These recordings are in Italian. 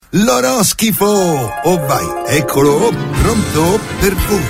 L'oroschifo! Oh vai, eccolo, pronto per voi.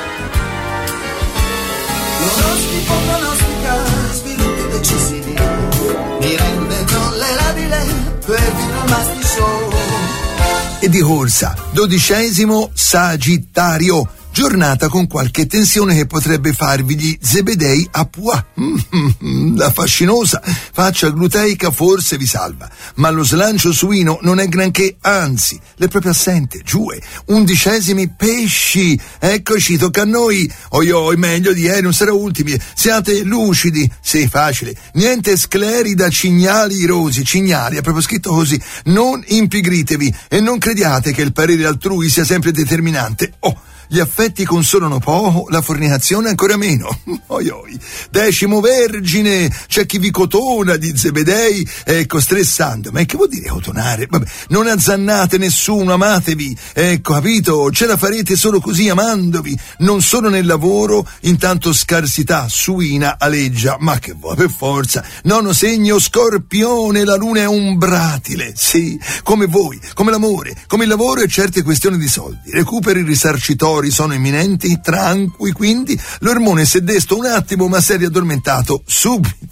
L'oroschifo pronostica sviluppi decisivi, mi rende tollerabile per vivere un must show. E di corsa, 12° Sagittario. Giornata con qualche tensione che potrebbe farvi gli zebedei a pois. La fascinosa faccia gluteica forse vi salva, ma lo slancio suino non è granché, anzi, l'è proprio assente. Giù, 11° Pesci. Eccoci, tocca a noi. Oi, meglio di ieri, non sarà ultimi. Siate lucidi. Sì, facile. Niente scleri da cignali rosi. Cignali, è proprio scritto così. Non impigritevi e non crediate che il parere altrui sia sempre determinante. Gli affetti consolano poco, la fornicazione ancora meno. 10° Vergine, c'è chi vi cotona di zebedei, ecco, stressando. Ma che vuol dire cotonare? Vabbè, non azzannate nessuno, amatevi, ecco, capito? Ce la farete solo così, amandovi, non solo nel lavoro, intanto scarsità suina aleggia. Ma che vuoi, per forza. 9° segno Scorpione, la luna è umbratile, sì, come voi, come l'amore, come il lavoro e certe questioni di soldi. Recuperi risarcitori sono imminenti, tranqui, quindi l'ormone si è desto un attimo ma si è riaddormentato subito.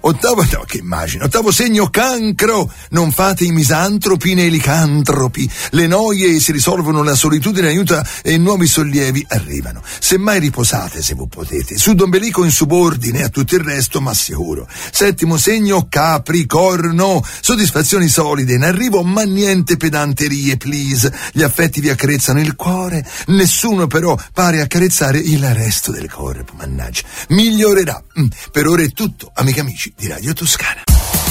8° segno Cancro, non fate i misantropi né i licantropi, le noie si risolvono, la solitudine aiuta e nuovi sollievi arrivano. Semmai riposate se voi potete, sudombelico in subordine a tutto il resto, ma sicuro. 7° segno Capricorno, soddisfazioni solide in arrivo ma niente pedanterie, please. Gli affetti vi accarezzano il cuore, nessuno però pare accarezzare il resto del corpo, mannaggia. Migliorerà. Per ora è tutto, amici di Radio Toscana.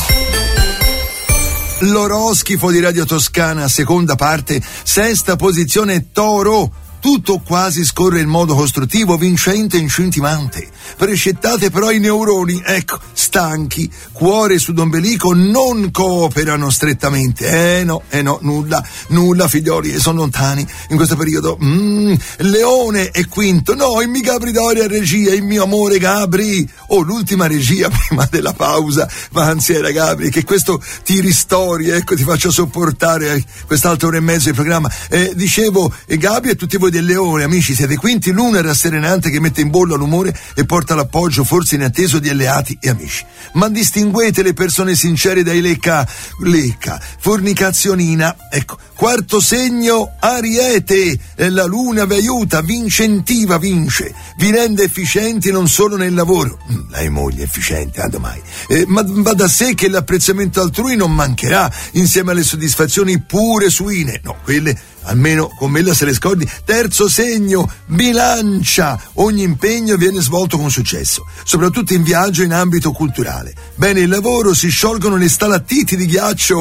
L'oroschifo di Radio Toscana, seconda parte, 6ª posizione Toro. Tutto quasi scorre in modo costruttivo, vincente e incentivante. Prescettate però i neuroni, ecco, stanchi, cuore sudombelico non cooperano strettamente. No, nulla figlioli, sono lontani in questo periodo. Leone è quinto, no, il mio Gabri Doria regia, il mio amore Gabri. L'ultima regia prima della pausa, ma anzi era Gabri, che questo ti ristori, ecco, ti faccia sopportare quest'altra ora e mezzo di programma. Dicevo, Gabri e tutti voi del Leone, amici, siete quinti, luna rasserenante che mette in bolla l'umore e porta l'appoggio forse inatteso di alleati e amici. Ma distinguete le persone sincere dai lecca, fornicazionina. Ecco, 4° segno Ariete, la luna vi aiuta, vi incentiva, vince, vi rende efficienti non solo nel lavoro. Lei moglie efficiente, domani. Ma va da sé che l'apprezzamento altrui non mancherà, insieme alle soddisfazioni pure suine. No, quelle almeno con me se le scordi. 3° segno Bilancia, ogni impegno viene svolto con successo, soprattutto in viaggio in ambito culturale. Bene il lavoro, si sciolgono le stalattiti di ghiaccio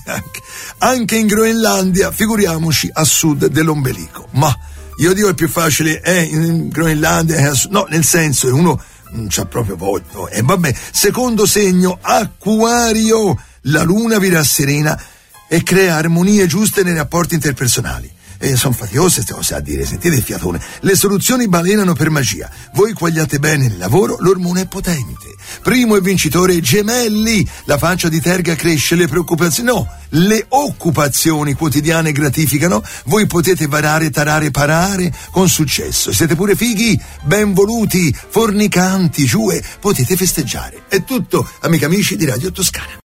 anche in Groenlandia, figuriamoci a sud dell'ombelico. Ma io dico è più facile in Groenlandia, no, nel senso che uno non c'ha proprio voglia. Vabbè, 2° segno Acquario, la luna vi rasserena e crea armonie giuste nei rapporti interpersonali. Sono fatiose queste cose a dire, sentite il fiatone. Le soluzioni balenano per magia. Voi quagliate bene il lavoro, l'ormone è potente. Primo e vincitore Gemelli, la faccia di terga cresce, le preoccupazioni, no, le occupazioni quotidiane gratificano, voi potete varare, tarare, parare con successo. Siete pure fighi, ben voluti, fornicanti, potete festeggiare. È tutto, amici di Radio Toscana.